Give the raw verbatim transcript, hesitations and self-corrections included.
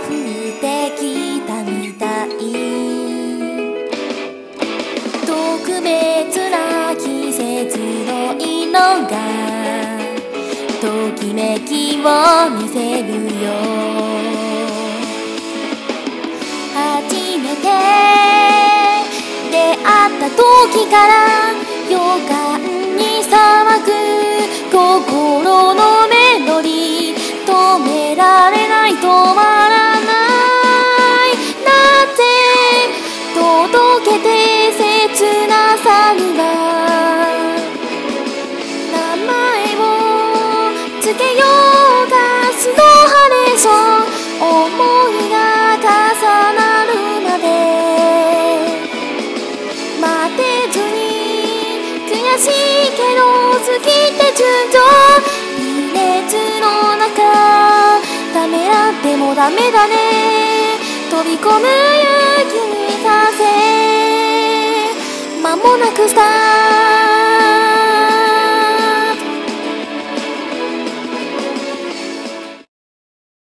降ってきたみたい。特別な季節の色がときめきを見せるよ。初めて出会った時から予感に騒ぐ心のメロディー、止められない止まらない。なぜ届けて切なさには名前をつけようか。スノーハレソン、思いが重なるまで待てずに、悔しいけど好きって純情。微熱の中ためらってもダメだね。飛び込む勇気にさせ、間もなくさ